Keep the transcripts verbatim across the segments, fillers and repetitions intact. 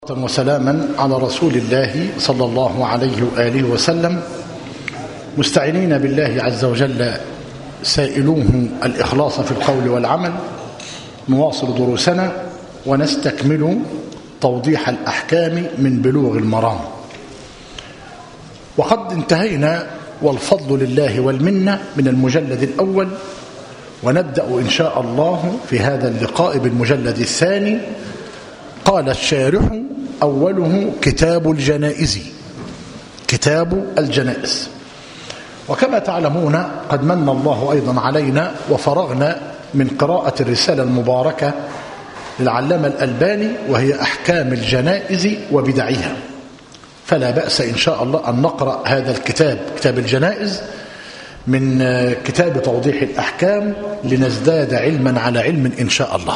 وسلاما على رسول الله صلى الله عليه وآله وسلم، مستعينين بالله عز وجل سائلوه الإخلاص في القول والعمل. نواصل دروسنا ونستكمل توضيح الأحكام من بلوغ المرام، وقد انتهينا والفضل لله والمنة من المجلد الأول، ونبدأ إن شاء الله في هذا اللقاء بالمجلد الثاني. قال الشارح: أوله كتاب الجنائز، كتاب الجنائز. وكما تعلمون قد من الله أيضا علينا وفرغنا من قراءة الرسالة المباركة للعلامة الألباني، وهي أحكام الجنائز وبدعها، فلا بأس إن شاء الله أن نقرأ هذا الكتاب، كتاب الجنائز، من كتاب توضيح الأحكام، لنزداد علما على علم إن شاء الله.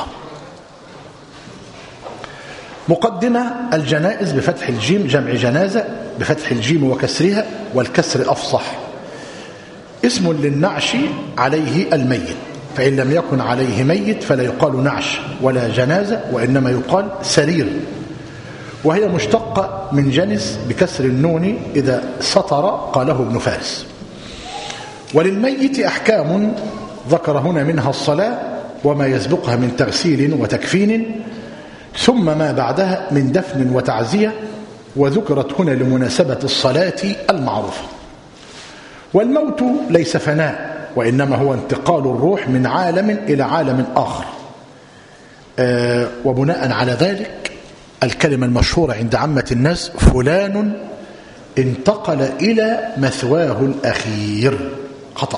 مقدمة: الجنائز بفتح الجيم جمع جنازة، بفتح الجيم وكسرها، والكسر أفصح. اسم للنعش عليه الميت، فإن لم يكن عليه ميت فلا يقال نعش ولا جنازة، وإنما يقال سرير، وهي مشتقة من جنس بكسر النون إذا سطر، قاله ابن فارس. وللميت أحكام ذكر هنا منها الصلاة وما يسبقها من تغسيل وتكفين، ثم ما بعدها من دفن وتعزية، وذكرت هنا لمناسبة الصلاة المعروفة. والموت ليس فناء، وإنما هو انتقال الروح من عالم إلى عالم آخر. آه وبناء على ذلك الكلمة المشهورة عند عامة الناس: فلان انتقل إلى مثواه الأخير. خطأ،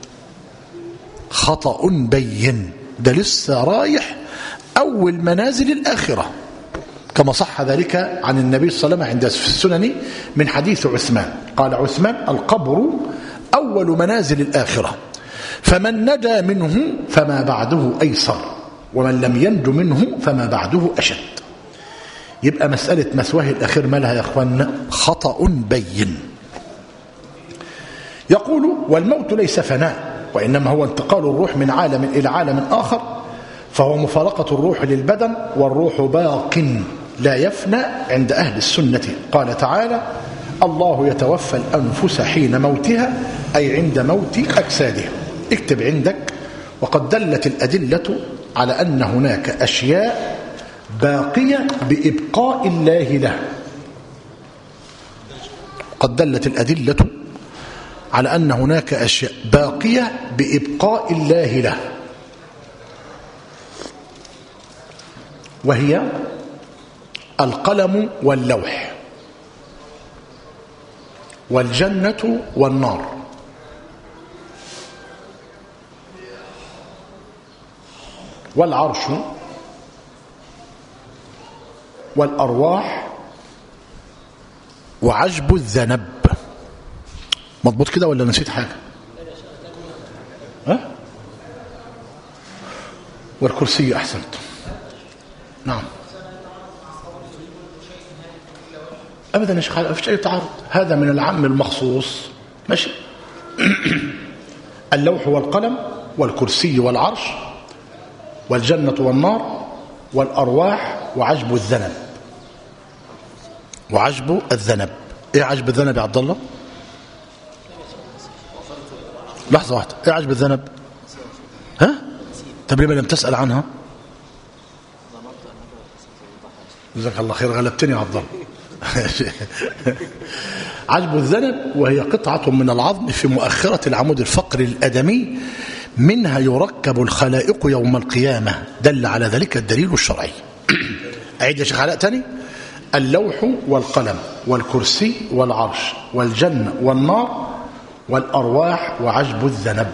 خطأ بين، ده لسه رايح أول منازل الآخرة، كما صح ذلك عن النبي صلى الله عليه وسلم عند في السنن من حديث عثمان. قال عثمان: القبر أول منازل الآخرة، فمن نجا منه فما بعده أيسر، ومن لم ينج منه فما بعده أشد. يبقى مسألة مثواه الأخير مالها يا أخوانا؟ خطأ بين. يقول: والموت ليس فناء، وإنما هو انتقال الروح من عالم إلى عالم آخر، فهو مفارقة الروح للبدن، والروح باق لا يفنى عند أهل السنة. قال تعالى: الله يتوفى الأنفس حين موتها، أي عند موت أجسادها. اكتب عندك: وقد دلت الأدلة على أن هناك أشياء باقية بإبقاء الله له. قد دلت الأدلة على أن هناك أشياء باقية بإبقاء الله له، وهي القلم واللوح، والجنة والنار، والعرش، والأرواح، وعجب الذنب. مضبوط كده ولا نسيت حاجة؟ ها؟ والكرسي. أحسنت، نعم. أبدا يا شيخ، ما فيش أي تعارض، هذا من العام المخصوص. ماشي. اللوح والقلم والكرسي والعرش والجنة والنار والأرواح وعجب الذنب. وعجب الذنب، إيه عجب الذنب يا عبد الله؟ لحظة واحدة، إيه عجب الذنب؟ ها؟ طب لما لم تسأل عنها؟ جزاك الله خير، غلبتني يا عبد الله. عجب الذنب وهي قطعة من العظم في مؤخرة العمود الفقري الأدمي، منها يركب الخلائق يوم القيامة، دل على ذلك الدليل الشرعي. أعيد يا شيخ علاء تاني: اللوح والقلم والكرسي والعرش والجنة والنار والأرواح وعجب الذنب.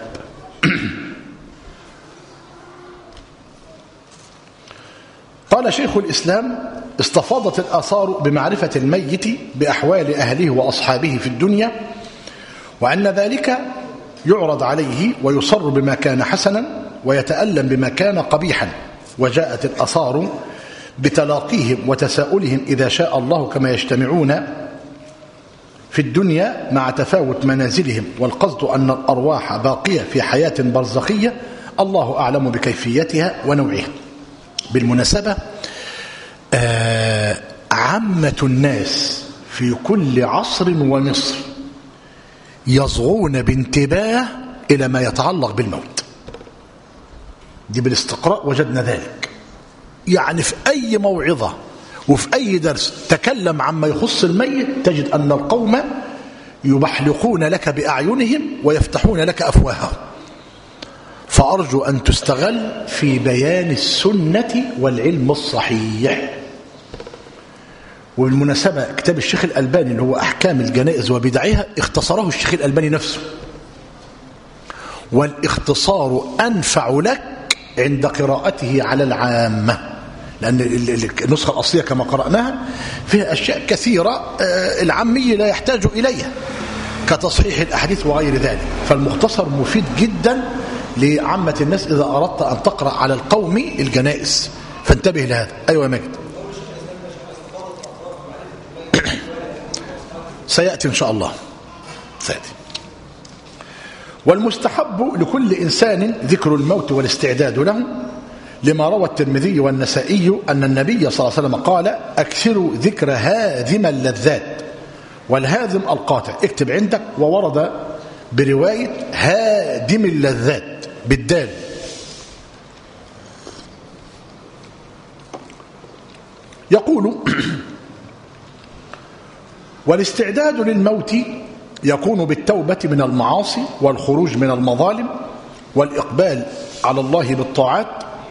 قال شيخ الإسلام: استفاضت الآثار بمعرفة الميت بأحوال أهله وأصحابه في الدنيا، وأن ذلك يعرض عليه ويصر بما كان حسنا ويتألم بما كان قبيحا. وجاءت الآثار بتلاقيهم وتساؤلهم إذا شاء الله كما يجتمعون في الدنيا مع تفاوت منازلهم، والقصد أن الأرواح باقية في حياة برزخية، الله أعلم بكيفيتها ونوعها. بالمناسبة، آه عامة الناس في كل عصر ومصر يصغون بانتباه إلى ما يتعلق بالموت. دي بالاستقراء وجدنا ذلك. يعني في أي موعظة وفي أي درس تكلم عما يخص الميت تجد أن القوم يبحلقون لك بأعينهم ويفتحون لك أفواههم. فأرجو أن تستغل في بيان السنة والعلم الصحيح. وبالمناسبة كتاب الشيخ الألباني اللي هو أحكام الجنائز وبدعها اختصره الشيخ الألباني نفسه، والاختصار أنفع لك عند قراءته على العامة، لأن النسخة الأصلية كما قرأناها فيها أشياء كثيرة العامي لا يحتاج إليها كتصحيح الأحاديث وغير ذلك. فالمختصر مفيد جدا لعامة الناس إذا أردت أن تقرأ على القوم الجنائز، فانتبه لهذا. أيوة يا مجد، سيأتي إن شاء الله سيأتي. والمستحب لكل إنسان ذكر الموت والاستعداد له، لما روى الترمذي والنسائي أن النبي صلى الله عليه وسلم قال: أكثروا ذكر هاذم اللذات. والهاذم القاطع، اكتب عندك، وورد برواية هادم اللذات بالدال. يقول: والاستعداد للموت يكون بالتوبة من المعاصي والخروج من المظالم والإقبال على الله بالطاعات.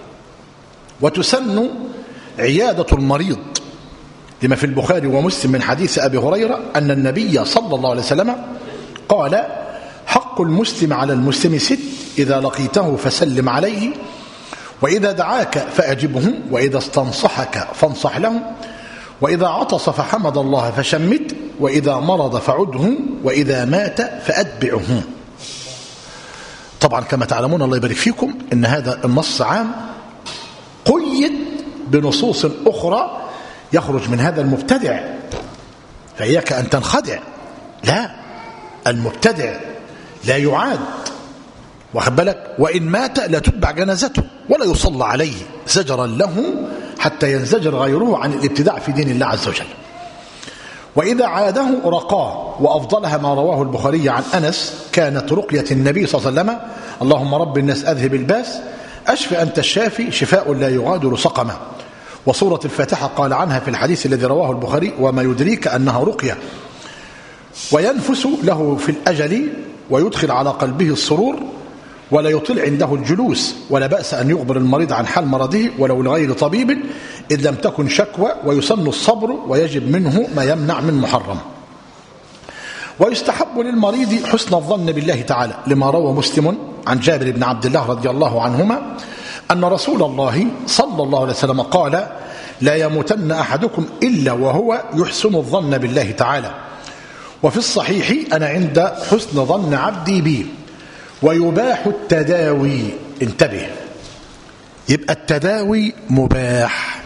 وتسن عيادة المريض لما في البخاري ومسلم من حديث أبي هريرة أن النبي صلى الله عليه وسلم قال: حق المسلم على المسلم ست: إذا لقيته فسلم عليه، وإذا دعاك فأجبه، وإذا استنصحك فانصح له، وإذا عطس فحمد الله فشمت، وإذا مرض فعده، وإذا مات فأتبعه. طبعا كما تعلمون الله يبارك فيكم إن هذا النص عام قيد بنصوص أخرى يخرج من هذا المبتدع، فإياك أن تنخدع. لا، المبتدع لا يعاد، واخد بالك، وإن مات لا تتبع جنازته ولا يصلى عليه زجرا له حتى ينزجر غيره عن الابتداع في دين الله عز وجل. وإذا عاده رقاه، وأفضلها ما رواه البخاري عن أنس: كانت رقية النبي صلى الله عليه وسلم: اللهم رب الناس أذهب الباس، أشف أنت الشافي، شفاء لا يغادر سقما. وسورة الفاتحة قال عنها في الحديث الذي رواه البخاري: وما يدريك أنها رقية. وينفس له في الأجل ويدخل على قلبه السرور، ولا يطل عنده الجلوس، ولا بأس أن يخبر المريض عن حال مرضه ولو لغير طبيب إذ لم تكن شكوى، ويسن الصبر، ويجب منه ما يمنع من محرم. ويستحب للمريض حسن الظن بالله تعالى، لما روى مسلم عن جابر بن عبد الله رضي الله عنهما أن رسول الله صلى الله عليه وسلم قال: لا يموتن أحدكم إلا وهو يحسن الظن بالله تعالى. وفي الصحيح: أنا عند حسن ظن عبدي بي. ويباح التداوي، انتبه، يبقى التداوي مباح.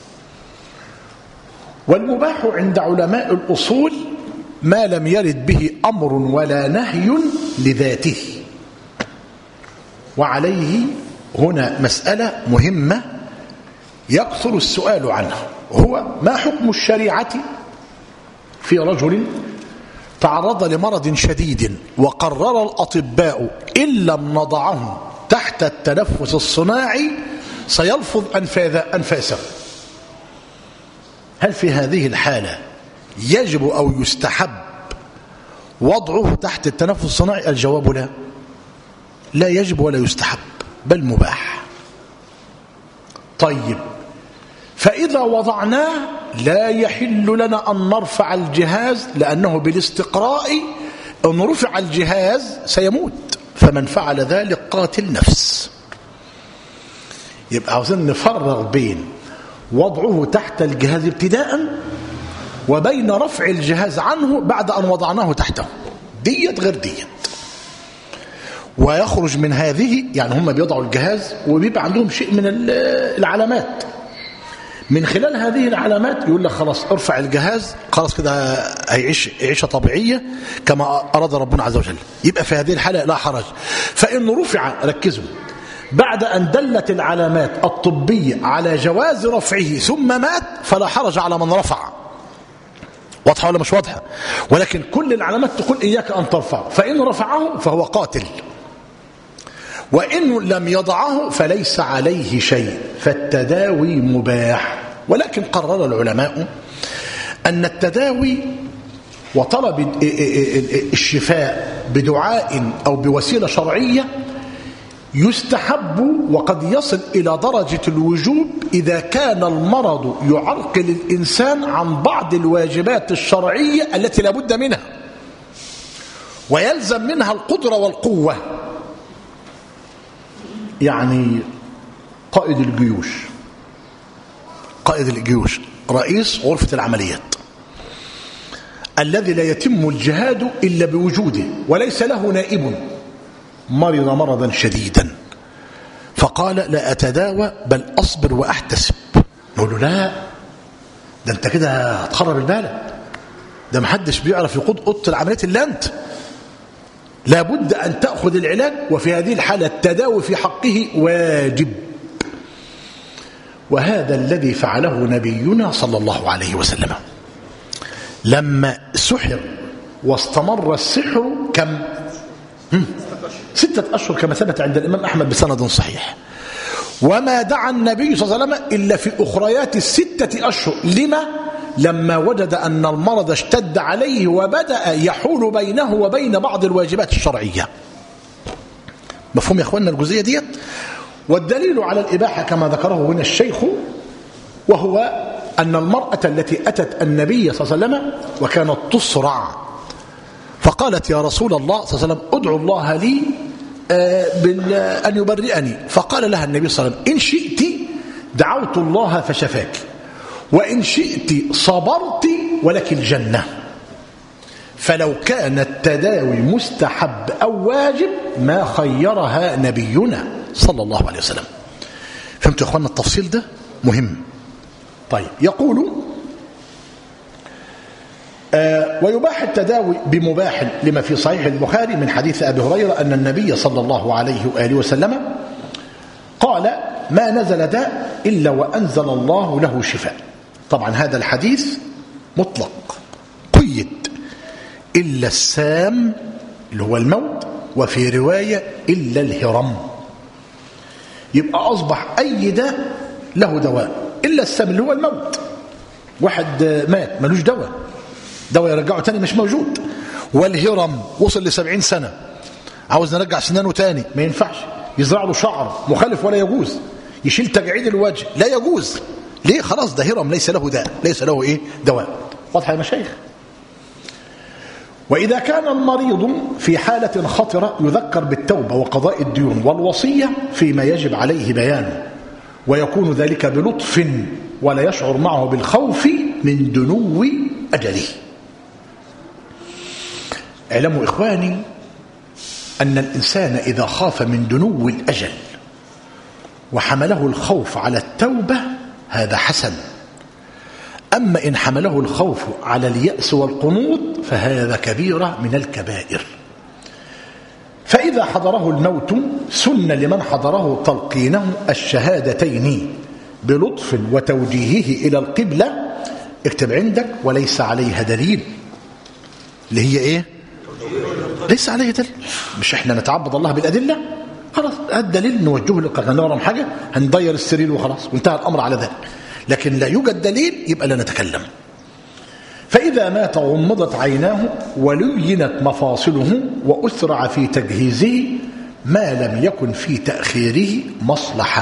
والمباح عند علماء الأصول ما لم يرد به أمر ولا نهي لذاته. وعليه هنا مسألة مهمة يكثر السؤال عنها، هو ما حكم الشريعة في رجل تعرض لمرض شديد وقرر الأطباء إن لم نضعه تحت التنفس الصناعي سيلفظ أنفاسه. هل في هذه الحالة يجب أو يستحب وضعه تحت التنفس الصناعي؟ الجواب لا، لا يجب ولا يستحب، بل مباح. طيب، فإذا وضعناه لا يحل لنا أن نرفع الجهاز، لأنه بالاستقراء أن رفع الجهاز سيموت، فمن فعل ذلك قاتل نفس. يبقى عاوزين نفرغ بين وضعه تحت الجهاز ابتداء وبين رفع الجهاز عنه بعد أن وضعناه تحته. ديت غير ديت. ويخرج من هذه، يعني هم بيضعوا الجهاز وبيبقى عندهم شيء من العلامات، من خلال هذه العلامات يقول لك خلاص ارفع الجهاز، خلاص كده هيعيش عيشة طبيعية كما أراد ربنا عز وجل. يبقى في هذه الحالة لا حرج. فإن رفع، ركزوا، بعد أن دلت العلامات الطبية على جواز رفعه ثم مات فلا حرج على من رفع، واضحة ولا مش واضحة؟ ولكن كل العلامات تقول إياك أن ترفعه، فإن رفعه فهو قاتل، وإن لم يضعه فليس عليه شيء، فالتداوي مباح. ولكن قرر العلماء أن التداوي وطلب الشفاء بدعاء أو بوسيلة شرعية يستحب، وقد يصل إلى درجة الوجوب إذا كان المرض يعرقل الإنسان عن بعض الواجبات الشرعية التي لا بد منها ويلزم منها القدرة والقوة. يعني قائد الجيوش قائد الجيوش رئيس غرفة العمليات الذي لا يتم الجهاد إلا بوجوده وليس له نائب، مرض مرضا شديدا فقال لا أتداوى بل أصبر وأحتسب، نقول له لا، ده أنت كده هتخرب البلد، ده محدش بيعرف يقود أوضة العمليات إلا أنت، لابد أن تأخذ العلاج، وفي هذه الحالة التداوي في حقه واجب. وهذا الذي فعله نبينا صلى الله عليه وسلم لما سحر واستمر السحر كم؟ ستة أشهر كما ثبت عند الإمام أحمد بسند صحيح. وما دعا النبي صلى الله عليه وسلم إلا في أخريات الستة أشهر. لما؟ لما وجد أن المرض اشتد عليه وبدأ يحول بينه وبين بعض الواجبات الشرعية. مفهوم يا أخواننا الجزئية ديت؟ والدليل على الإباحة كما ذكره هنا الشيخ، وهو أن المرأة التي أتت النبي صلى الله عليه وسلم وكانت تصرع، فقالت يا رسول الله صلى الله عليه وسلم ادعو الله لي أن يبرئني، فقال لها النبي صلى الله عليه وسلم إن شئت دعوت الله فشفاك، وإن شئت صبرت ولك الجنة. فلو كان التداوي مستحب أو واجب ما خيرها نبينا صلى الله عليه وسلم. فهمتوا يا أخوانا التفصيل ده مهم. طيب، يقول آه ويباح التداوي بمباح لما في صحيح البخاري من حديث أبي هريرة أن النبي صلى الله عليه وآله وسلم قال ما نزل داء إلا وأنزل الله له شفاء. طبعا هذا الحديث مطلق قيد إلا السام اللي هو الموت، وفي رواية إلا الهرم. يبقى أصبح أي داء له دواء إلا السام اللي هو الموت. واحد مات ملوش دواء، دواء يرجعه تاني مش موجود. والهرم وصل لسبعين سنة عاوز نرجع سنانه تاني ما ينفعش، يزرع له شعر مخالف ولا يجوز، يشيل تجعيد الوجه لا يجوز. ليه؟ خلاص ده هرم ليس له داء، ليس له إيه دواء. واضح يا مشايخ؟ وإذا كان المريض في حالة خطرة يذكر بالتوبة وقضاء الديون والوصية فيما يجب عليه بيانه، ويكون ذلك بلطف ولا يشعر معه بالخوف من دنو أجله. اعلموا إخواني أن الإنسان إذا خاف من دنو الأجل وحمله الخوف على التوبة هذا حسن، أما إن حمله الخوف على اليأس والقنوط فهذا كبيرة من الكبائر. فإذا حضره الموت سن لمن حضره تلقينه الشهادتين بلطف وتوجيهه إلى القبلة، اكتب عندك وليس عليها دليل، اللي هي إيه؟ ليس عليه دليل. مش إحنا نتعبد الله بالأدلة؟ خلاص الدليل نوجهه للقبلة، نورم حاجة هنضير السرير وخلاص وانتهى الأمر على ذلك. لكن لا يوجد دليل يبقى لا نتكلم. فإذا مات غمضت عيناه ولينت مفاصله وأسرع في تجهيزه ما لم يكن في تأخيره مصلحة.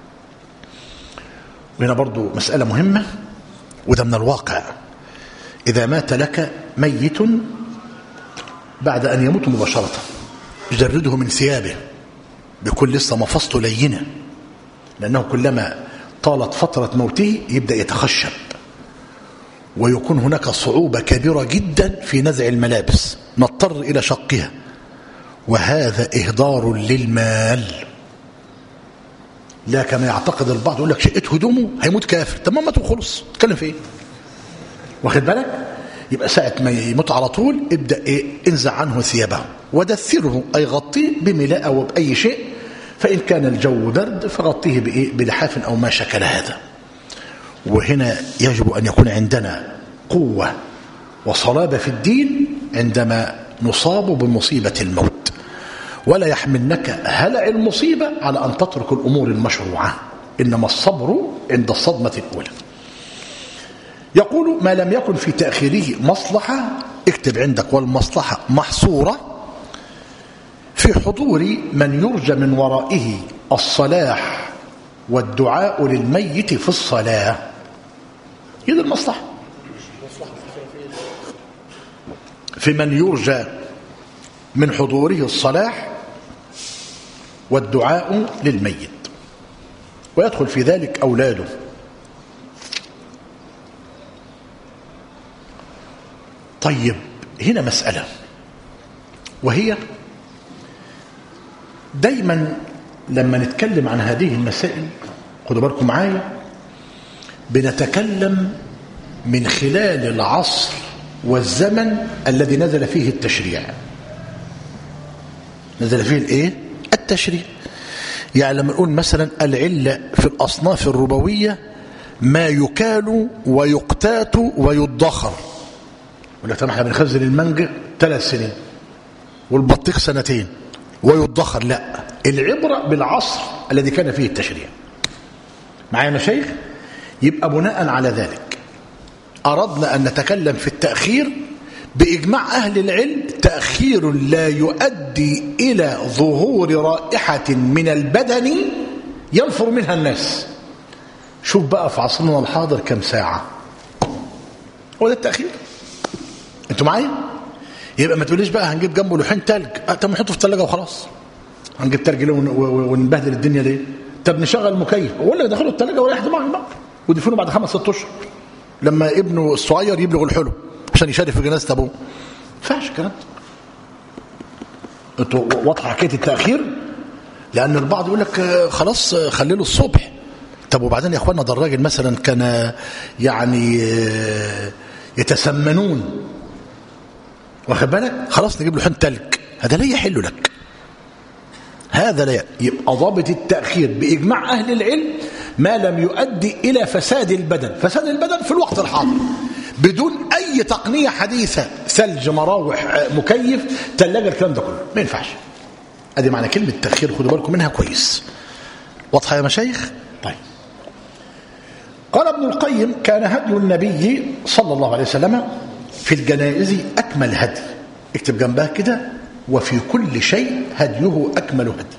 وهنا برضو مسألة مهمة وده من الواقع. إذا مات لك ميت بعد أن يموت مباشرة جرده من ثيابه بكل لسه مفاصله لينة، لأنه كلما طالت فترة موته يبدأ يتخشب ويكون هناك صعوبة كبيرة جدا في نزع الملابس، نضطر إلى شقها، وهذا إهدار للمال. لا كما يعتقد البعض يقول لك شقته هدومه هيموت كافر. طب ما ماتوا خلص تتكلم في ايه؟ واخد بالك؟ يبقى ساعة ما يموت على طول ابدأ ايه؟ انزع عنه ثيابه ودثره، أي غطيه بملاء أو بأي شيء، فإن كان الجو برد فغطيه بإيه؟ بلحاف أو ما شكل هذا. وهنا يجب أن يكون عندنا قوة وصلابة في الدين عندما نصاب بمصيبة الموت، ولا يحملنك هلع المصيبة على أن تترك الأمور المشروعة، إنما الصبر عند الصدمة الأولى. يقول ما لم يكن في تأخيره مصلحة، اكتب عندك والمصلحة محصورة في حضور من يرجى من ورائه الصلاح والدعاء للميت في الصلاة. هذه المصلحة في من يرجى من حضوره الصلاح والدعاء للميت، ويدخل في ذلك أولاده. طيب هنا مسألة، وهي دايما لما نتكلم عن هذه المسائل خدوا بالكم معايا بنتكلم من خلال العصر والزمن الذي نزل فيه التشريع. نزل فيه الايه؟ التشريع. يعني لما نقول مثلا العلة في الأصناف الربوية ما يكال ويقتات ويدخر، ولا تمام احنا بنخزن المانجا ثلاث سنين والبطيخ سنتين ويدخر، لا، العبرة بالعصر الذي كان فيه التشريع. معايا يا شيخ؟ يبقى بناء على ذلك أردنا أن نتكلم في التأخير بإجماع أهل العلم، تأخير لا يؤدي إلى ظهور رائحة من البدن ينفر منها الناس. شوف بقى في عصرنا الحاضر كم ساعة، هو ده التأخير. انتوا معايا؟ يبقى ما تقوليش بقى هنجيب جنبه لوحين تلج، طب نحطه في الثلاجة وخلاص. هنجيب تلج ليه ونبهدل الدنيا ليه؟ طب نشغل مكيف ولا دخلوا الثلاجة ولا يحد معهم بقى ودفنوا بعد خمس ست اشهر لما ابنه الصغير يبلغ الحلم عشان يشارك في جنازة ابوه. ما ينفعش الكلام ده. انتوا واضحه حكايه التاخير، لان البعض يقول لك خلاص خليله الصبح. طب وبعدين يا اخوانا ده الراجل مثلا كان يعني يتسمنون، واخد بالك؟ خلاص نجيب له حين تلج، هذا لا يحل لك، هذا لا. يبقى ضابط التاخير باجماع اهل العلم ما لم يؤدي الى فساد البدن. فساد البدن في الوقت الحاضر بدون اي تقنيه حديثه، ثلج، مراوح، مكيف، ثلاجه، الكلام ده كله ما ينفعش. ادي معنى كلمه تاخير، خدوا بالكم منها كويس. واضحه يا مشايخ؟ طيب. قال ابن القيم كان هدي النبي صلى الله عليه وسلم في الجنائز اكمل هدي. اكتب جنبها كده: وفي كل شيء هديه اكمل هدي.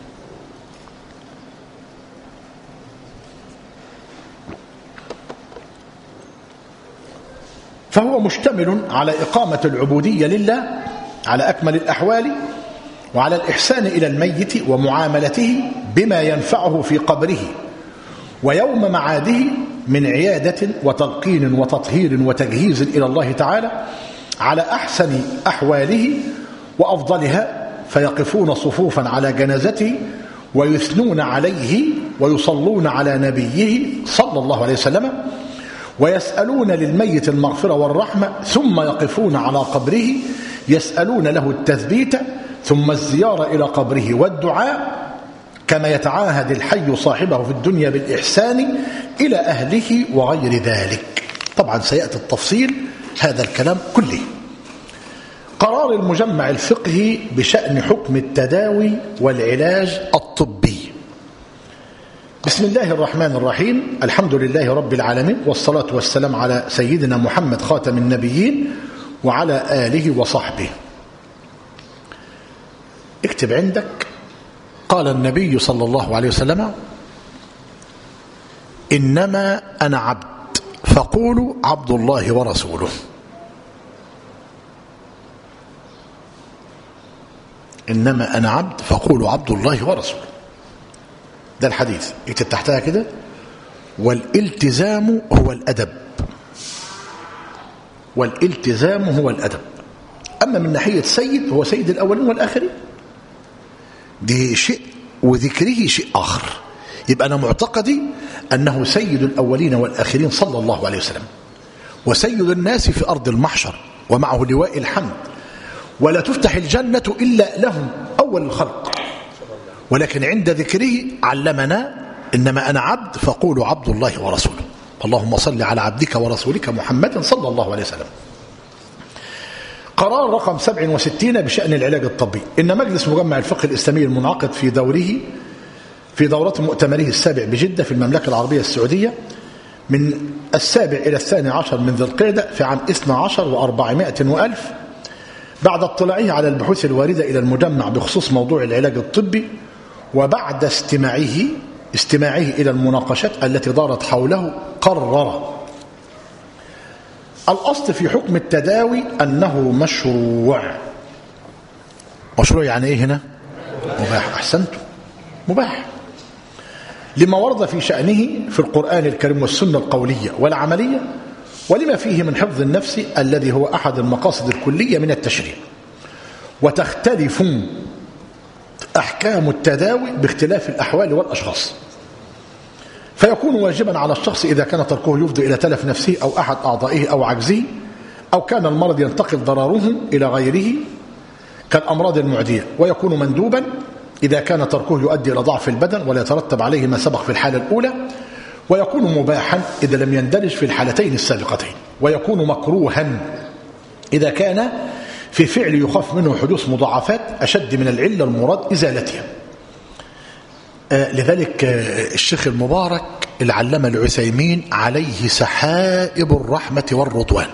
فهو مشتمل على إقامة العبودية لله على أكمل الأحوال، وعلى الإحسان إلى الميت ومعاملته بما ينفعه في قبره ويوم معاده من عيادة وتلقين وتطهير وتجهيز إلى الله تعالى على أحسن أحواله وأفضلها، فيقفون صفوفا على جنازته ويثنون عليه ويصلون على نبيه صلى الله عليه وسلم، ويسألون للميت المغفرة والرحمة، ثم يقفون على قبره يسألون له التثبيت، ثم الزيارة إلى قبره والدعاء، كما يتعاهد الحي صاحبه في الدنيا بالإحسان إلى أهله وغير ذلك. طبعا سيأتي التفصيل هذا الكلام كله. قرار المجمع الفقهي بشأن حكم التداوي والعلاج الطبي. بسم الله الرحمن الرحيم، الحمد لله رب العالمين، والصلاة والسلام على سيدنا محمد خاتم النبيين وعلى آله وصحبه. اكتب عندك: قال النبي صلى الله عليه وسلم: إنما أنا عبد فقولوا عبد الله ورسوله. إنما أنا عبد فقولوا عبد الله ورسوله. ده الحديث. اكتب تحتها كده: والالتزام هو الأدب. والالتزام هو الأدب. أما من ناحية سيد، هو سيد الأولين والآخرين، دي شيء وذكره شيء آخر. يبقى أنا معتقدي أنه سيد الأولين والآخرين صلى الله عليه وسلم، وسيد الناس في أرض المحشر، ومعه لواء الحمد، ولا تفتح الجنة إلا لهم أول الخلق. ولكن عند ذكره علمنا: إنما أنا عبد فقولوا عبد الله ورسوله. اللهم صل على عبدك ورسولك محمد صلى الله عليه وسلم. قرار رقم سبعة وستين بشأن العلاج الطبي. إن مجلس مجمع الفقه الإسلامي المنعقد في دوره في دورة مؤتمره السابع بجدة في المملكة العربية السعودية من السابع إلى الثاني عشر من ذي القعدة في عام اثني عشر وأربعمائة وألف، بعد اطلاعه على البحوث الواردة إلى المجمع بخصوص موضوع العلاج الطبي، وبعد استماعه استماعه إلى المناقشات التي دارت حوله، قرر الأصل في حكم التداوي أنه مشروع. مشروع يعني إيه هنا؟ مباح. أحسنتم، مباح لما ورد في شأنه في القرآن الكريم والسنة القولية والعملية، ولما فيه من حفظ النفس الذي هو أحد المقاصد الكلية من التشريع. وتختلف أحكام التداوي باختلاف الأحوال والأشخاص، فيكون واجبا على الشخص إذا كان تركه يفضي إلى تلف نفسه أو أحد أعضائه أو عجزه، أو كان المرض ينتقل ضرره إلى غيره كالأمراض المعدية، ويكون مندوبا إذا كان تركه يؤدي إلى ضعف البدن ولا يترتب عليه ما سبق في الحالة الأولى، ويكون مباحا إذا لم يندرج في الحالتين السابقتين، ويكون مكروها إذا كان في فعل يخاف منه حدوث مضاعفات أشد من العلة المراد إزالتها. آه لذلك آه الشيخ المبارك العلامة العثيمين عليه سحائب الرحمة والرضوان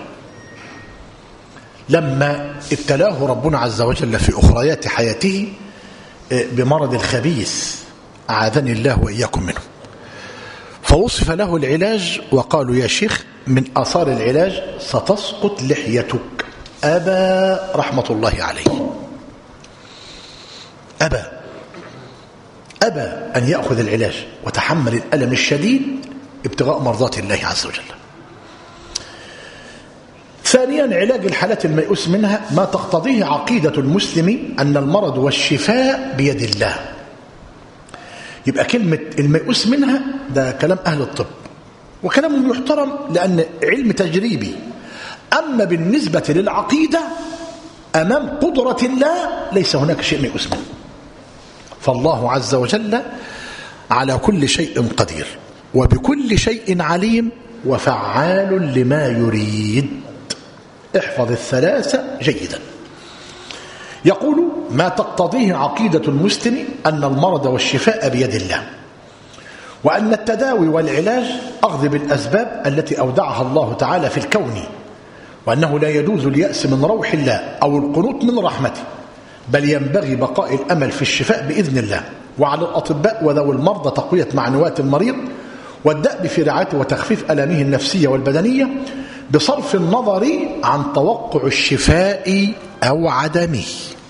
لما ابتلاه ربنا عز وجل في أخريات حياته آه بمرض الخبيث أعاذني الله وإياكم منه، فوصف له العلاج وقالوا يا شيخ من آثار العلاج ستسقط لحيتك. أبى رحمة الله عليه، أبى أبى أن يأخذ العلاج وتحمل الألم الشديد ابتغاء مرضات الله عز وجل. ثانيا علاج الحالات الميؤوس منها ما تقتضيه عقيدة المسلم أن المرض والشفاء بيد الله. يبقى كلمة الميؤوس منها ده كلام أهل الطب وكلام يحترم لأن علم تجريبي، أما بالنسبة للعقيدة أمام قدرة الله ليس هناك شيء ميؤوس منه، فالله عز وجل على كل شيء قدير وبكل شيء عليم وفعال لما يريد. احفظ الثلاثة جيدا. يقول ما تقتضيه عقيدة المسلم أن المرض والشفاء بيد الله، وأن التداوي والعلاج أخذ بالأسباب التي أودعها الله تعالى في الكون، وأنه لا يجوز اليأس من روح الله أو القنوط من رحمته، بل ينبغي بقاء الأمل في الشفاء بإذن الله. وعلى الأطباء وذوي المرضى تقوية معنويات المريض والدأب في رعايته وتخفيف ألامه النفسية والبدنية بصرف النظر عن توقع الشفاء أو عدمه.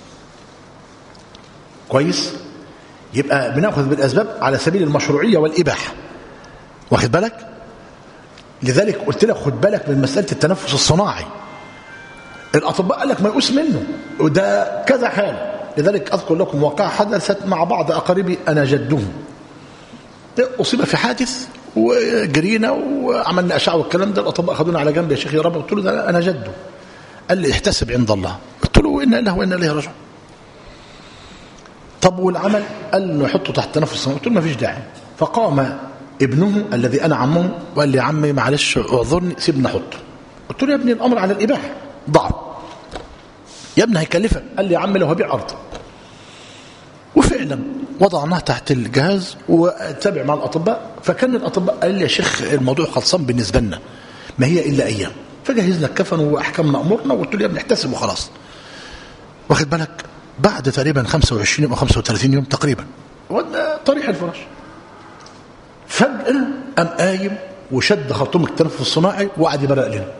كويس؟ يبقى بنأخذ بالأسباب على سبيل المشروعية والإباحة، واخد بالك؟ لذلك قلت لك خد بالك من مسألة التنفس الصناعي. الأطباء قال لك ما يقوس منه وده كذا حال. لذلك أذكر لكم واقعة حدثت مع بعض أقاربي أنا جدهم، أصيب في حادث وجرينا وعملنا أشعة والكلام ده. الأطباء أخذونا على جنب يا شيخ يا رب، قلت له ده أنا جده. قال لي احتسب عند الله. قلت له إنا إله وإنا إليه راجعون. طب والعمل؟ قال له يحطه تحت تنفس الصناعي. قلت له ما فيش داعي. فقام ابنه الذي أنا عمه وقال لي يا عمي معلش اعذرني سيبني أحطه. قلت له يا ابني الأمر على الإباحة ضعه يا ابني هيكلفك. قال لي يا عمي لو هبيع أرض. وفعلا وضعناه تحت الجهاز وتابع مع الأطباء. فكان الأطباء قال لي يا شيخ الموضوع خلصان بالنسبة لنا ما هي إلا أيام. فجهزنا الكفن وأحكمنا أمورنا وقلت له يا ابني احتسب وخلاص. واخد بالك؟ بعد تقريبا خمسة وعشرين أو خمسة وثلاثين يوم تقريبا طريح الفراش فجأة قام قايم وشد خرطوم التنفس الصناعي وقعد يبرق لنا.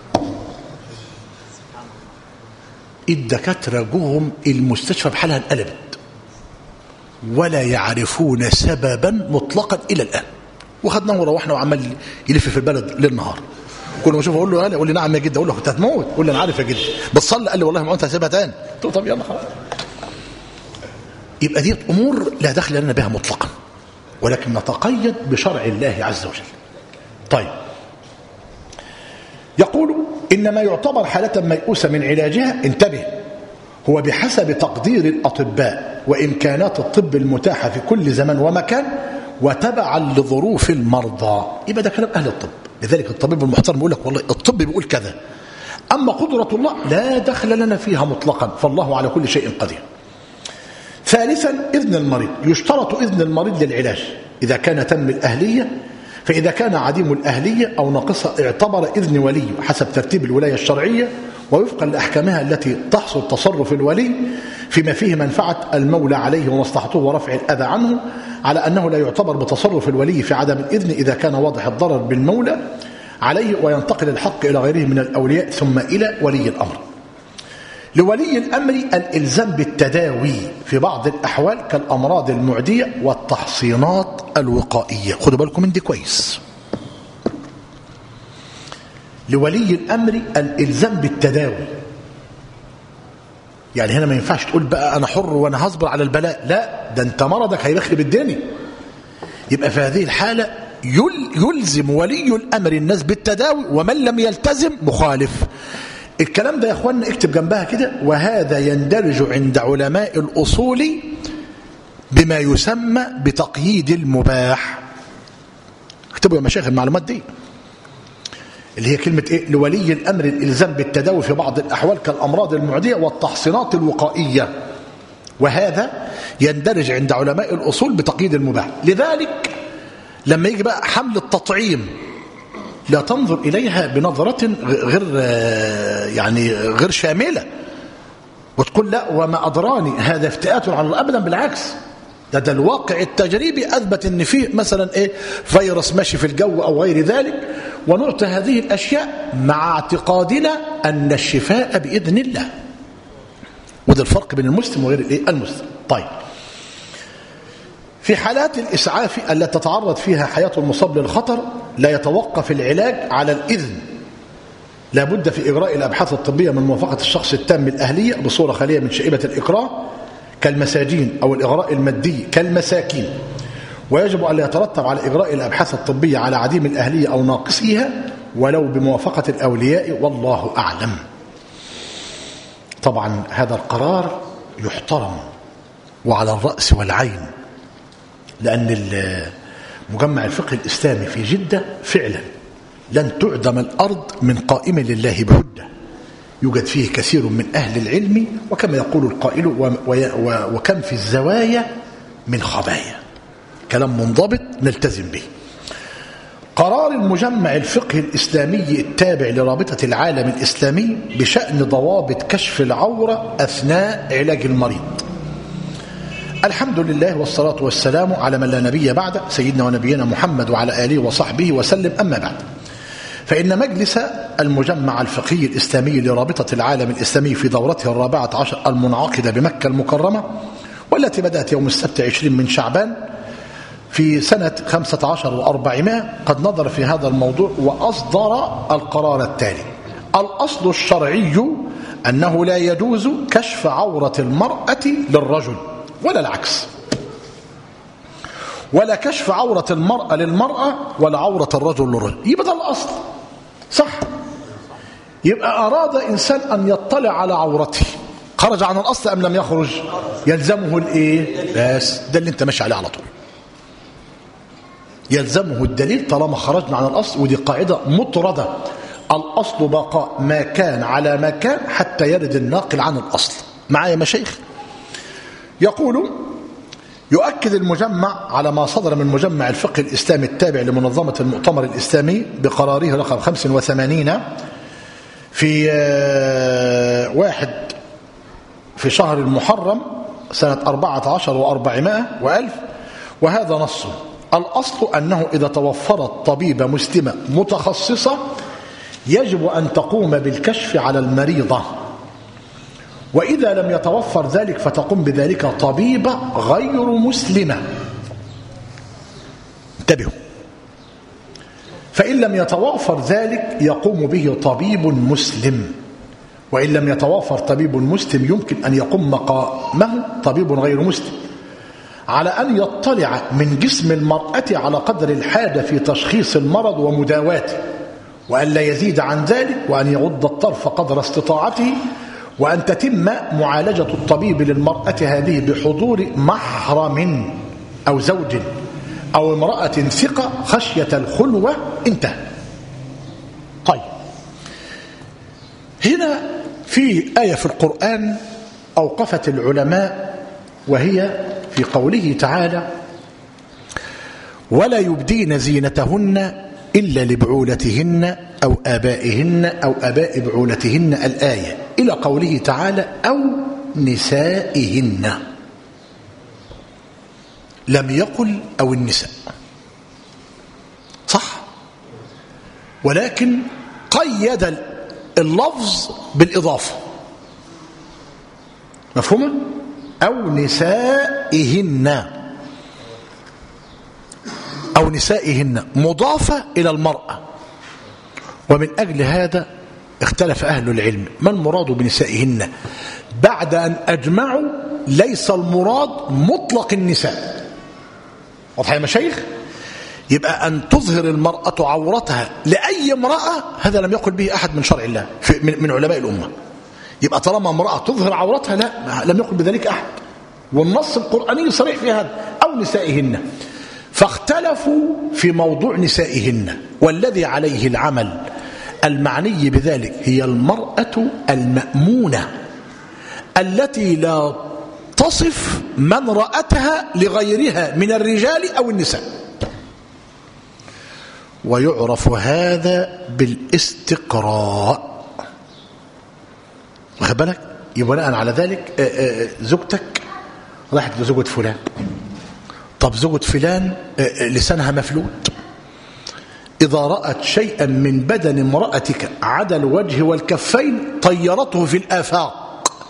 الدكاترة جوهم المستشفى بحالها انقلبت ولا يعرفون سببا مطلقا إلى الآن. وخدناه وروحنا وعمل يلف في البلد للنهار. كل ما اشوفه اقول له يقول لي نعم يا جد. اقول له كنت هتموت. يقول لي انا عارف يا جد بس صلي. قال لي والله ما انت هسيبها تاني. قلت له طب يلا خلاص. يبقى دي امور لا دخل لنا بها مطلقا ولكن نتقيد بشرع الله عز وجل. طيب يقول إن ما يعتبر حالة ميؤوسة من علاجها انتبه هو بحسب تقدير الأطباء وإمكانات الطب المتاحة في كل زمان ومكان وتبعا لظروف المرضى. يبقى ده كلام أهل الطب. لذلك الطبيب المحترم يقول لك والله الطب بيقول كذا أما قدرة الله لا دخل لنا فيها مطلقا، فالله على كل شيء قدير. ثالثا إذن المريض، يشترط إذن المريض للعلاج إذا كان تم الأهلية، فإذا كان عديم الأهلية أو ناقصة اعتبر إذن ولي حسب ترتيب الولاية الشرعية ووفقا لأحكامها التي تحصل تصرف الولي فيما فيه منفعة المولى عليه ومصلحته ورفع الأذى عنه، على أنه لا يعتبر بتصرف الولي في عدم الإذن إذا كان واضح الضرر بالمولى عليه، وينتقل الحق إلى غيره من الأولياء ثم إلى ولي الأمر. لولي الأمر الإلزام بالتداوي في بعض الأحوال كالأمراض المعدية والتحصينات الوقائية. خدوا بالكم من دي كويس. لولي الأمر الإلزام بالتداوي، يعني هنا ما ينفعش تقول بقى أنا حر وأنا هصبر على البلاء، لا، ده أنت مرضك هيخرب الدنيا. يبقى في هذه الحالة يلزم ولي الأمر الناس بالتداوي، ومن لم يلتزم مخالف. الكلام ده يا اخوانا اكتب جنبها كده، وهذا يندرج عند علماء الأصول بما يسمى بتقييد المباح. اكتبوا يا مشايخ المعلومات دي اللي هي كلمة ايه؟ لولي الأمر الإلزام بالتداوي في بعض الأحوال كالأمراض المعدية والتحصينات الوقائية، وهذا يندرج عند علماء الأصول بتقييد المباح. لذلك لما يجي بقى حمل التطعيم لا تنظر إليها بنظرة غير يعني غير شاملة وتقول لا وما أدراني، هذا افتئات على الأبدا، بالعكس، ده, ده الواقع التجريبي أثبت أن فيه مثلا إيه فيروس ماشي في الجو أو غير ذلك، ونعطي هذه الأشياء مع اعتقادنا أن الشفاء بإذن الله. وده الفرق بين المسلم وغير الإيه المسلم. طيب، في حالات الإسعاف التي تتعرض فيها حياة المصاب للخطر لا يتوقف العلاج على الإذن، لا بد في إجراء الأبحاث الطبية من موافقة الشخص التام الأهلية بصورة خالية من شائبة الإكراه كالمساجين أو الإغراء المادي كالمساكين، ويجب أن لا يترتب على إجراء الأبحاث الطبية على عديم الأهلية أو ناقصها ولو بموافقة الأولياء، والله أعلم. طبعا هذا القرار يحترم وعلى الرأس والعين، لأن مجمع الفقه الإسلامي في جدة فعلا لن تعدم الأرض من قائم لله بهدة، يوجد فيه كثير من أهل العلم، وكما يقول القائل وكم في الزوايا من خبايا، كلام منضبط نلتزم به. قرار المجمع الفقه الإسلامي التابع لرابطة العالم الإسلامي بشأن ضوابط كشف العورة أثناء علاج المريض. الحمد لله والصلاة والسلام على من لا نبي بعد سيدنا ونبينا محمد وعلى آله وصحبه وسلم. أما بعد، فإن مجلس المجمع الفقهي الإسلامي لرابطة العالم الإسلامي في دورته الرابعة عشر المنعقدة بمكة المكرمة، والتي بدأت يوم السبت عشرين من شعبان في سنة خمسة عشر وأربعمائة، قد نظر في هذا الموضوع وأصدر القرار التالي: الأصل الشرعي أنه لا يجوز كشف عورة المرأة للرجل ولا العكس، ولا كشف عورة المرأة للمرأة ولا عورة الرجل للرجل. يبقى ده الأصل، صح؟ يبقى أراد إنسان أن يطلع على عورته، خرج عن الأصل أم لم يخرج؟ يلزمه الإيه؟ بس ده اللي أنت ماشي عليه على طول، يلزمه الدليل طالما خرجنا عن الأصل، ودي قاعدة مطردة. الأصل بقاء ما كان على ما كان حتى يرد الناقل عن الأصل. معايا مشايخ؟ يقول: يؤكد المجمع على ما صدر من مجمع الفقه الإسلامي التابع لمنظمة المؤتمر الإسلامي بقراره رقم خمسة وثمانين في واحد في شهر المحرم سنة أربعة عشر وأربعمائة وألف، وهذا نص: الأصل أنه إذا توفرت طبيبة مسلمة متخصصة يجب أن تقوم بالكشف على المريضة، وإذا لم يتوفر ذلك فتقوم بذلك طبيبة غير مسلمة. انتبهوا، فإن لم يتوفر ذلك يقوم به طبيب مسلم، وإن لم يتوفر طبيب مسلم يمكن أن يقوم مقامه طبيب غير مسلم، على أن يطلع من جسم المرأة على قدر الحاجة في تشخيص المرض ومداواته، وأن لا يزيد عن ذلك، وأن يغض الطرف قدر استطاعته، وأن تتم معالجة الطبيب للمرأة هذه بحضور محرم أو زوج أو امرأة ثقة خشية الخلوة. انتهى. طيب، هنا في آية في القرآن أوقفت العلماء، وهي في قوله تعالى: ولا يبدين زينتهن إلا لبعولتهن أو آبائهن أو آباء بعولتهن، الآية إلى قوله تعالى: أو نسائهن. لم يقل أو النساء، صح؟ ولكن قيد اللفظ بالإضافة، مفهومة؟ أو نسائهن، أو نسائهن مضافة إلى المرأة. ومن أجل هذا اختلف أهل العلم ما المراد بنسائهن، بعد أن أجمعوا ليس المراد مطلق النساء. واضح يا مشايخ؟ يبقى أن تظهر المرأة عورتها لأي امرأة، هذا لم يقل به أحد من شرع الله من علماء الأمة. يبقى طالما امرأة تظهر عورتها، لا، لم يقل بذلك أحد، والنص القرآني صريح في هذا. أو نسائهن، فاختلفوا في موضوع نسائهن، والذي عليه العمل المعني بذلك هي المرأة المأمونة التي لا تصف من رأتها لغيرها من الرجال أو النساء، ويعرف هذا بالاستقراء. واخد بالك؟ يبقى بناء على ذلك زوجتك راحت لزوجة فلان، طب زوجة فلان لسانها مفلوت، إذا رأت شيئا من بدن امرأتك عدا الوجه والكفين طيرته في الآفاق،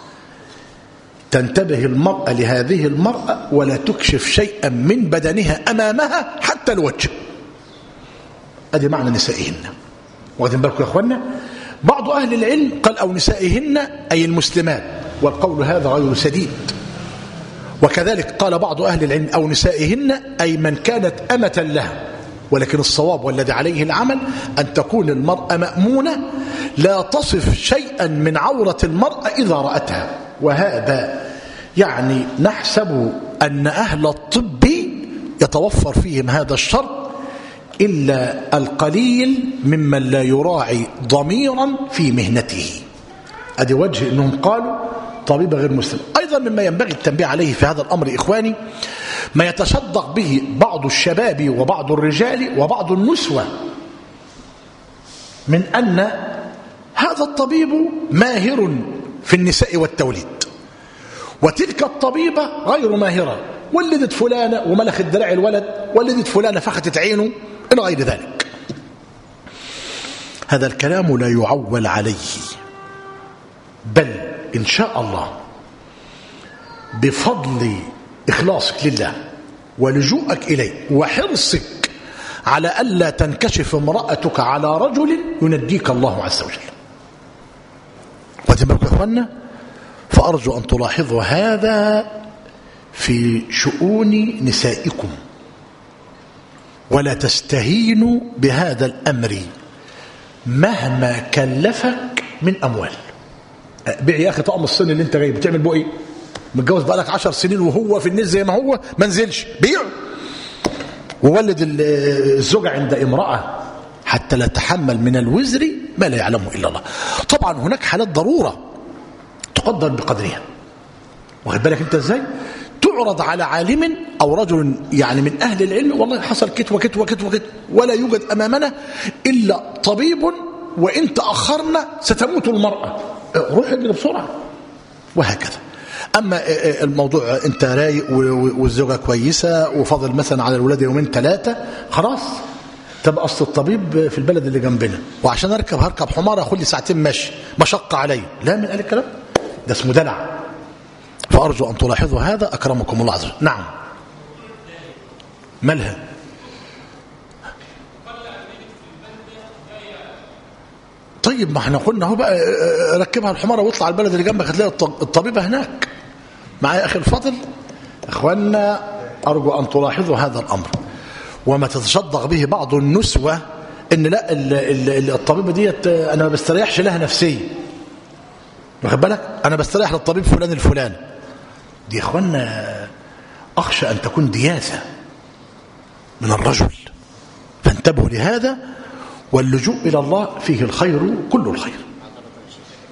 تنتبه المرأة لهذه المرأة ولا تكشف شيئا من بدنها أمامها حتى الوجه. أدي معنى نسائهن. واخدين بالكم يا أخوانا؟ بعض أهل العلم قال أو نسائهن أي المسلمات، والقول هذا غير سديد. وكذلك قال بعض أهل العلم أو نسائهن أي من كانت أمة لها، ولكن الصواب والذي عليه العمل أن تكون المرأة مأمونة لا تصف شيئا من عورة المرأة إذا رأتها. وهذا يعني نحسب أن أهل الطب يتوفر فيهم هذا الشرط، إلا القليل ممن لا يراعي ضميرا في مهنته. أدي وجه أنهم قالوا طبيب غير مسلم. أيضا مما ينبغي التنبيه عليه في هذا الأمر إخواني ما يتصدق به بعض الشباب وبعض الرجال وبعض النسوة، من أن هذا الطبيب ماهر في النساء والتوليد، وتلك الطبيبة غير ماهرة، ولدت فلانة وملخت دراع الولد، ولدت فلانة فختت عينه، إلى غير ذلك. هذا الكلام لا يعول عليه، بل إن شاء الله بفضل إخلاصك لله ولجوءك إليه وحرصك على ألا تنكشف امرأتك على رجل ينديك الله عز وجل. وتبارك يا أخوانا، فأرجو أن تلاحظوا هذا في شؤون نسائكم، ولا تستهينوا بهذا الأمر مهما كلفك من أموال. بيع يا أخي طقم الصين اللي انت جاي بتعمل بو ايه؟ متجوز بقالك عشر سنين وهو في الناس زي ما هو ما نزلش، بيعه. وولد الزوجة عند امرأة حتى لا تحمل من الوزر ما لا يعلمه إلا الله. طبعا هناك حالات ضرورة تقدر بقدرها، واخد بالك انت ازاي؟ تعرض على عالم أو رجل يعني من أهل العلم، والله حصل كت وكت وكت وكت ولا يوجد أمامنا إلا طبيب، وإن تأخرنا ستموت المرأة، روح اجري بسرعة، وهكذا. أما الموضوع أنت رايق والزوجة كويسة وفضل مثلا على الولاد يومين ثلاثة، خلاص تبقى أصل الطبيب في البلد اللي جنبنا، وعشان أركب هركب حمار أخذ لي ساعتين ماشي، مشقة علي. لا، من قال الكلام ده اسمه دلع. فأرجو أن تلاحظوا هذا أكرمكم الله عز وجل. نعم، مالها؟ طيب ما احنا قلنا هو بقى ركبها الحمارة واطلع على البلد اللي جنبك هتلاقي الطبيبة هناك. معايا أخي الفاضل؟ أخوانا أرجو أن تلاحظوا هذا الأمر، وما تتصدق به بعض النسوة إن لا الطبيبة ديت أنا ما بستريحش لها نفسيا، واخد بالك؟ أنا بستريح للطبيب فلان الفلاني. دي يا أخوانا أخشى أن تكون دياثة من الرجل، فانتبهوا لهذا، واللجوء إلى الله فيه الخير كل الخير.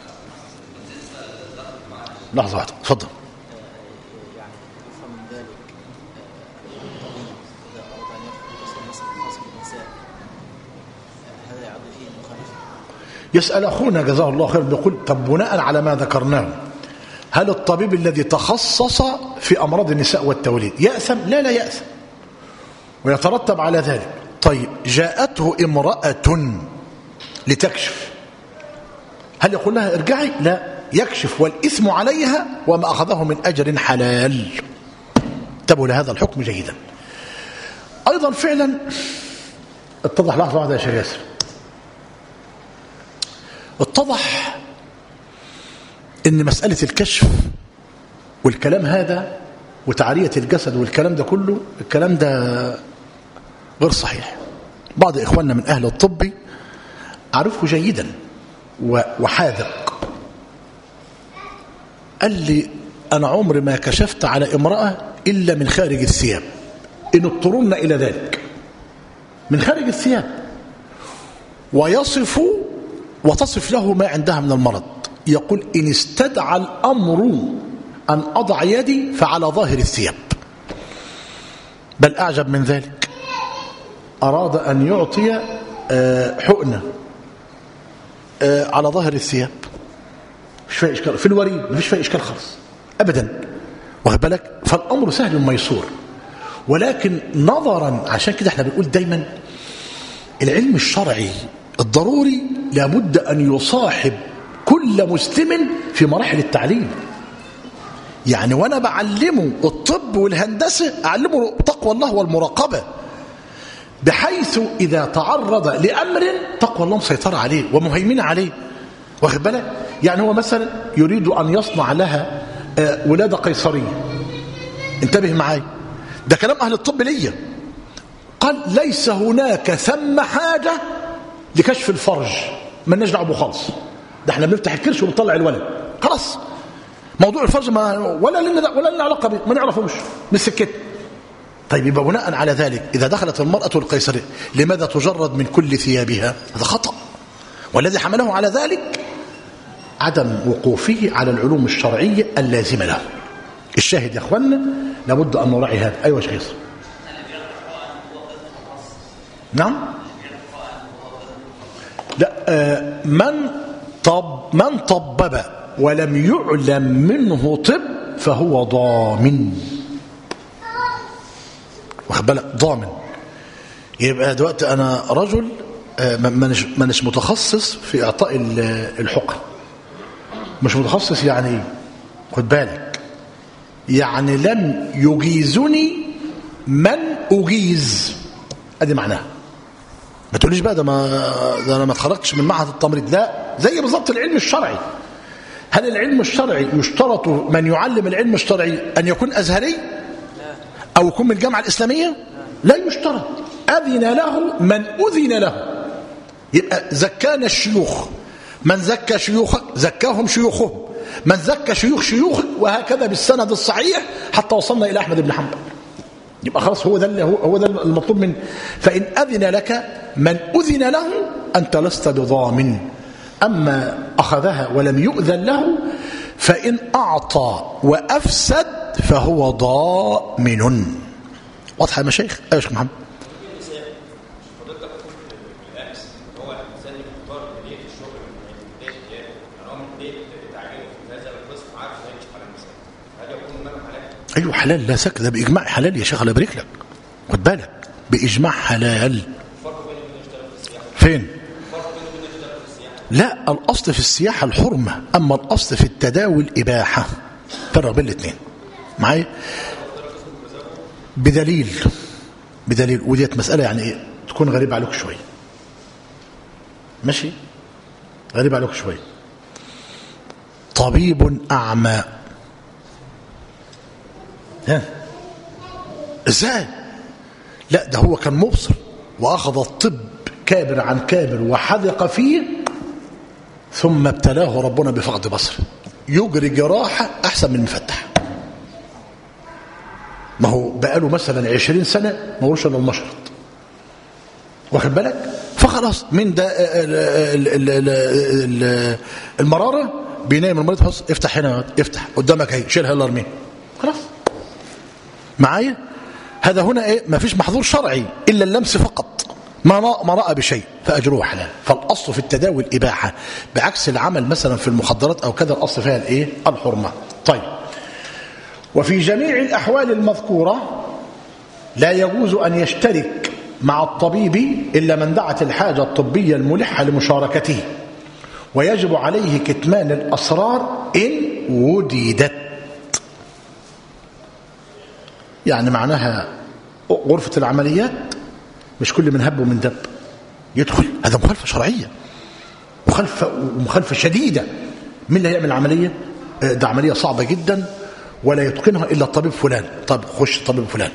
لحظة واحدة اتفضل. يعني يفهم من ذلك الطبيب إذا أراد أن يفهم النسب الخاص بالنساء هذا يعد فيه مخالفة. يسأل أخونا جزاه الله خير بيقول طب بناء على ما ذكرناه هل الطبيب الذي تخصص في أمراض النساء والتوليد يأثم؟ لا لا يأثم ويترتب على ذلك. طيب جاءته امرأة لتكشف هل يقول لها ارجعي؟ لا، يكشف والإثم عليها وما أخذه من أجر حلال. انتبهوا لهذا الحكم جيدا. أيضا فعلا اتضح لحظة واحدة يا شيخ ياسر، اتضح ان مسألة الكشف والكلام هذا وتعرية الجسد والكلام ده كله الكلام ده غير صحيح. بعض إخواننا من أهل الطب أعرفه جيدا وحاذق قال لي أنا عمري ما كشفت على امرأة إلا من خارج الثياب، إن اضطررنا إلى ذلك من خارج الثياب، ويصف وتصف له ما عندها من المرض. يقول إن استدعى الأمر أن أضع يدي فعلى ظاهر الثياب. بل أعجب من ذلك أراد أن يعطي حقنة على ظاهر الثياب، مش فيها إشكال في الوريد، ما فيش فيها إشكال خالص أبدا، واخد بالك؟ فالأمر سهل ميسور. ولكن نظرا عشان كده احنا بنقول دايما العلم الشرعي الضروري لابد أن يصاحب كل مسلم في مراحل التعليم. يعني وانا بعلمه الطب والهندسة اعلمه تقوى الله والمراقبة، بحيث اذا تعرض لامر تقوى الله مسيطرة عليه ومهيمنة عليه، واخد بالك؟ يعني هو مثلا يريد ان يصنع لها ولادة قيصرية، انتبه معاي، ده كلام اهل الطب ليا، قال ليس هناك ثم حاجة لكشف الفرج، ما لناش دعوه خالص، ده احنا بنفتح الكرش وبنطلع الولد خلاص، موضوع الفرج ما ولا لنا ولا لنا علاقه به، ما نعرفوش من سكته. طيب يبقى بناء على ذلك اذا دخلت المراه القيصريه لماذا تجرد من كل ثيابها؟ هذا خطا، والذي حمله على ذلك عدم وقوفه على العلوم الشرعيه اللازمه له. الشاهد يا اخوانا لابد ان نراعي هذا. ايوه يا شيخ. نعم. لا آه من طب من طبب ولم يعلم منه طب فهو ضامن، واخد بالك؟ ضامن. يبقى دلوقتي انا رجل ما مش متخصص في اعطاء الحقن، مش متخصص يعني خد بالك، يعني لم يجيزني من اجيز، ادي معناها. ما تقوليش بقى ده ما ده انا ما اتخرجتش من معهد التمريض، لا، زي بالظبط العلم الشرعي. هل العلم الشرعي يشترط من يعلم العلم الشرعي ان يكون ازهري او يكون من الجامعه الاسلاميه؟ لا يشترط، اذن له من اذن له. يبقى زكانا الشيوخ، من زكى شيوخك زكاهم شيوخهم، من زكى شيوخ شيوخك، وهكذا بالسند الصحيح حتى وصلنا الى احمد بن حنبل. يبقى خلاص هو ده اللي هو, هو ده المطلوب منه. فإن أذن لك من أذن له أنت لست بضامن. أما أخذها ولم يؤذن له فإن أعطى وأفسد فهو ضامن. واضحة يا مشايخ؟ أيوة يا شيخ محمد. أيوه حلال لا شك، ده بإجماع حلال يا شيخ، الله يبارك لك، خد بالك بإجماع حلال. فين؟ لا، الأصل في السياحة الحرمة، أما الأصل في التداول الإباحة. فرق بين الاثنين معايا بدليل بدليل وديت مسألة يعني إيه تكون غريبة عليك شوية، ماشي، غريبة عليك شوية. طبيب أعمى، ها ازاي؟ لا ده هو كان مبصر واخذ الطب كابر عن كابر وحذق فيه، ثم ابتلاه ربنا بفقد بصره، يجري جراحه احسن من المفتح. ما هو بقاله مثلا عشرين سنه ما هوش الا المشرط، واخد بالك؟ فخلاص من ده المراره بينام المريض حص افتح هنا افتح قدامك اهي شيلها يلا ارميها خلاص معايا. هذا هنا ايه ما فيش محظور شرعي الا اللمس فقط ما ما راى بشيء فاجره حلال. فالاصل في التداوي الاباحه بعكس العمل مثلا في المخدرات او كذا الاصل فيها الايه الحرمه. طيب وفي جميع الاحوال المذكوره لا يجوز ان يشترك مع الطبيب الا من دعت الحاجه الطبيه الملحه لمشاركته ويجب عليه كتمان الاسرار ان وجدت. يعني معناها غرفه العمليات مش كل من هب ومن دب يدخل، هذا مخالفه شرعيه مخالفه ومخالفه شديده. مين اللي هيعمل العمليه؟ ده عمليه صعبه جدا ولا يتقنها الا الطبيب فلان. طب خش طبيب فلان.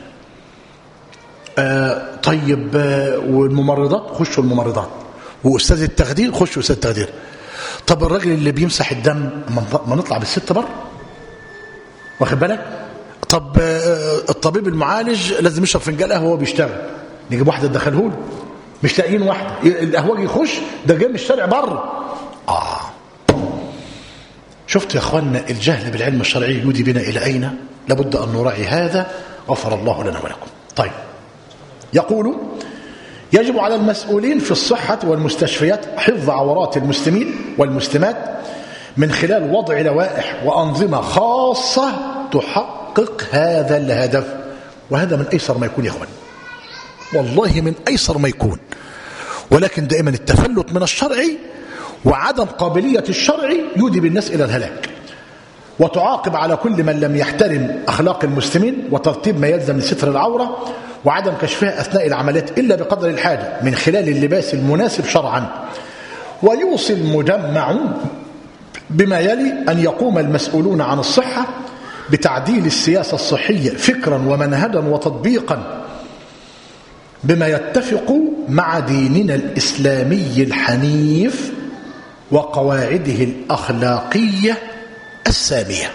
آه طيب آه والممرضات خشوا الممرضات واستاذ التخدير خشوا استاذ التخدير. طب الراجل اللي بيمسح الدم ما نطلع بالست بر واخد بالك. طب آه الطبيب المعالج لازم يشرب فنجان قهوه وهو بيشتغل نجيب واحده تدخله له مش لاقيين واحده القهوجي يخش ده جاي من الشارع بره. اه شفت يا اخوانا الجهل بالعلم الشرعي يودي بنا الى اين؟ لابد ان نراعي هذا غفر الله لنا ولكم. طيب يقول يجب على المسؤولين في الصحة والمستشفيات حفظ عورات المسلمين والمسلمات من خلال وضع لوائح وأنظمة خاصة تحقق هذا الهدف. وهذا من أيسر ما يكون يا أخوان والله من أيسر ما يكون. ولكن دائما التفلت من الشرع وعدم قابلية الشرع يودي بالناس إلى الهلاك. وتعاقب على كل من لم يحترم أخلاق المسلمين وترتيب ما يلزم لستر العورة وعدم كشفها أثناء العمليات إلا بقدر الحاجة من خلال اللباس المناسب شرعا. ويوصي المجمع بما يلي أن يقوم المسؤولون عن الصحة بتعديل السياسة الصحية فكرا ومنهجا وتطبيقا بما يتفق مع ديننا الإسلامي الحنيف وقواعده الأخلاقية السامية.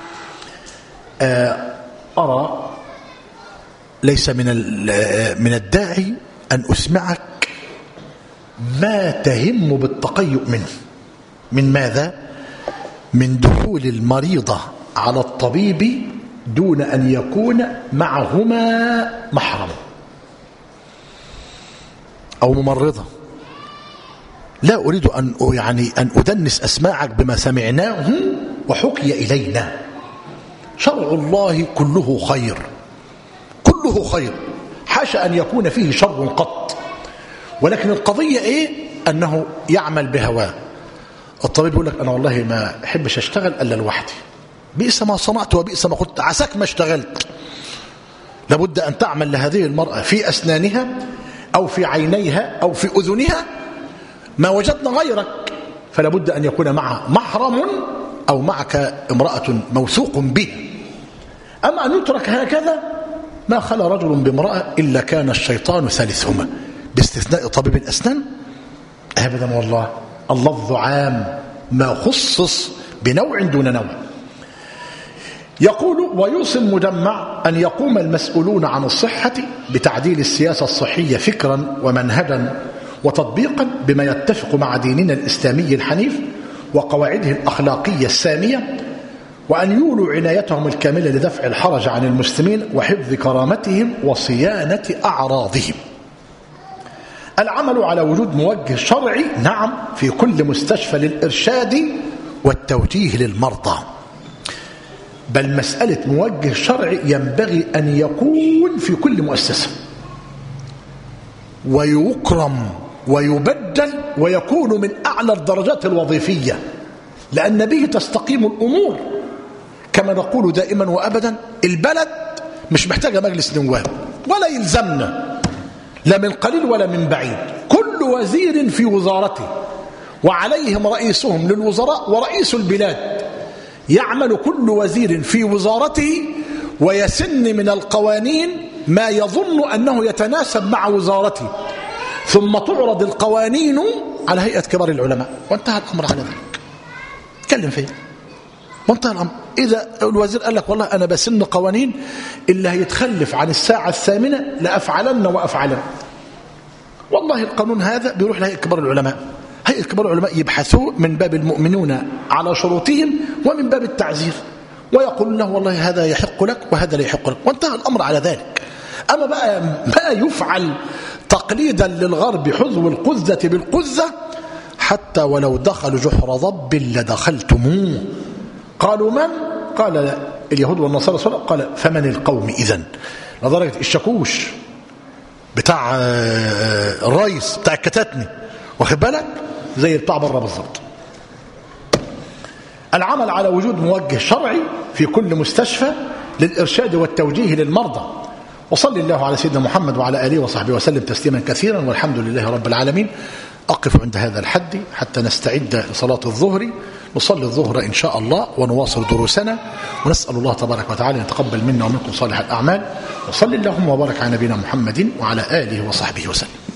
أرى ليس من من الداعي أن أسمعك ما تهم بالتقيؤ منه. من ماذا؟ من دخول المريضة على الطبيب دون أن يكون معهما محرم أو ممرضة. لا أريد أن يعني أن أدنس أسماعك بما سمعناه وحكي إلينا. شرع الله كله خير كله خير حاشا أن يكون فيه شر قط. ولكن القضية إيه؟ أنه يعمل بهواه. الطبيب يقول لك أنا والله ما أحبش أشتغل إلا لوحدي بئس ما صنعت وبئس ما قلت عساك ما اشتغلت. لابد أن تعمل لهذه المرأة في أسنانها أو في عينيها أو في أذنها ما وجدنا غيرك. فلابد أن يكون معها محرم أو معك امرأة موثوق به. أما أن يترك هكذا ما خلى رجل بامرأة إلا كان الشيطان ثالثهما باستثناء طبيب الأسنان أبدا. والله اللفظ عام ما خصص بنوع دون نوع. يقول ويوصي المجمع أن يقوم المسؤولون عن الصحة بتعديل السياسة الصحية فكرا ومنهجا وتطبيقا بما يتفق مع ديننا الإسلامي الحنيف وقواعده الأخلاقية السامية وأن يولوا عنايتهم الكاملة لدفع الحرج عن المسلمين وحفظ كرامتهم وصيانة أعراضهم. العمل على وجود موجه شرعي نعم في كل مستشفى للإرشاد والتوجيه للمرضى. بل مسألة موجه شرعي ينبغي أن يكون في كل مؤسسة ويكرم ويبدل ويكون من أعلى الدرجات الوظيفية لأن به تستقيم الأمور. كما نقول دائما وأبدا البلد مش محتاجة مجلس نواب ولا يلزمنا لا من قليل ولا من بعيد. كل وزير في وزارته وعليهم رئيسهم للوزراء ورئيس البلاد يعمل كل وزير في وزارته ويسن من القوانين ما يظن أنه يتناسب مع وزارته ثم تعرض القوانين على هيئة كبار العلماء وانتهى الأمر على ذلك. تكلم فيه وانتهى الأمر. إذا الوزير قال لك والله أنا بسن قوانين اللي هيتخلف عن الساعة الثامنة لأفعلن وأفعلن والله القانون هذا بيروح لهيئة كبار العلماء هيئة كبار العلماء يبحثوا من باب المؤمنون على شروطهم ومن باب التعزير، ويقول له والله هذا يحق لك وهذا لا يحق لك، وانتهى الأمر على ذلك. أما بقى ما يفعل تقليدا للغرب حذو القذة بالقذة، حتى ولو دخلوا جحر ضب لدخلتموه. قالوا من؟ قال اليهود والنصارى، قال فمن القوم إذن؟ لدرجة الشاكوش بتاع الرئيس بتاع الكتاتني، واخد بالك، زي بتاع بره بالظبط. العمل على وجود موجه شرعي في كل مستشفى للإرشاد والتوجيه للمرضى. وصلى الله على سيدنا محمد وعلى آله وصحبه وسلم تسليما كثيرا، والحمد لله رب العالمين. أقف عند هذا الحد حتى نستعد لصلاة الظهر، نصلي الظهر إن شاء الله ونواصل دروسنا، ونسأل الله تبارك وتعالى أن يتقبل منا ومنكم صالح الأعمال. وصلى اللهم وبارك على نبينا محمد وعلى آله وصحبه وسلم.